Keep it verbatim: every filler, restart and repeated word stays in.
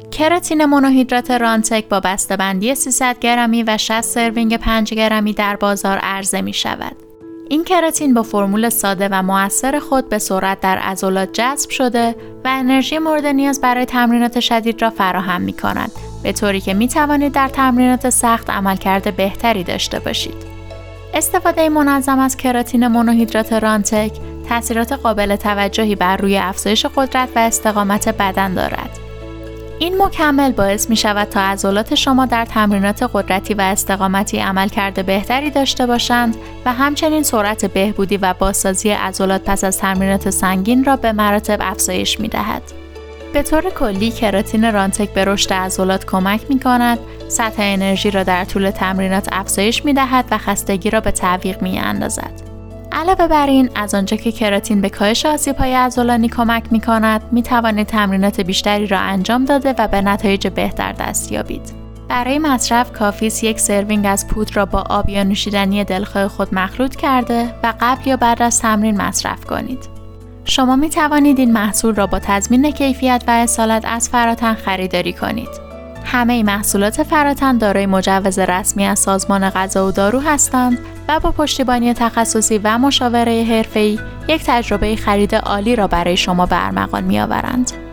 کراتین مونوهیدرات رانتک با بسته‌بندی سیصد گرمی و شصت سروینگ پنج گرمی در بازار عرضه می شود. این کراتین با فرمول ساده و مؤثر خود به سرعت در عضلات جذب شده و انرژی مورد نیاز برای تمرینات شدید را فراهم می کند، به طوری که می توانید در تمرینات سخت عملکرد بهتری داشته باشید. استفاده منظم از کراتین مونوهیدرات رانتک تأثیرات قابل توجهی بر روی افزایش قدرت و استقامت بدن دارد. این مکمل باعث می شود تا عضلات شما در تمرینات قدرتی و استقامتی عملکرد بهتری داشته باشند و همچنین سرعت بهبودی و بازسازی عضلات پس از تمرینات سنگین را به مراتب افزایش می دهد. به طور کلی کراتین رانتک به رشد عضلات کمک می کند، سطح انرژی را در طول تمرینات افزایش می دهد و خستگی را به تعویق می اندازد. علاوه بر این، از آنجا که کراتین به کاهش آسیب‌های عضلانی کمک می‌کند، می‌توانید تمرینات بیشتری را انجام داده و به نتایج بهتر دست یابید. برای مصرف کافی است یک سروینگ از پودر را با آب یا نوشیدنی دلخواه خود مخلوط کرده و قبل یا بعد از تمرین مصرف کنید. شما می‌توانید این محصول را با تضمین کیفیت و اصالت از فراتن خریداری کنید. همه محصولات فراتن دارای مجوز رسمی از سازمان غذا و دارو هستند و با پشتیبانی تخصصی و مشاوره حرفه‌ای یک تجربه خرید عالی را برای شما به ارمغان می‌آورند.